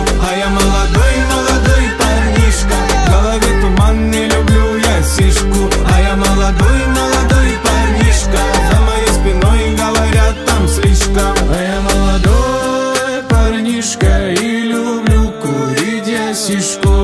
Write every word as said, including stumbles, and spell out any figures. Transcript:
А я молодой, молодой парнишка, в голове туман, не люблю я сишку. А я молодой, молодой парнишка, за моей спиной говорят там слишком. А я молодой парнишка и люблю курить я сишку.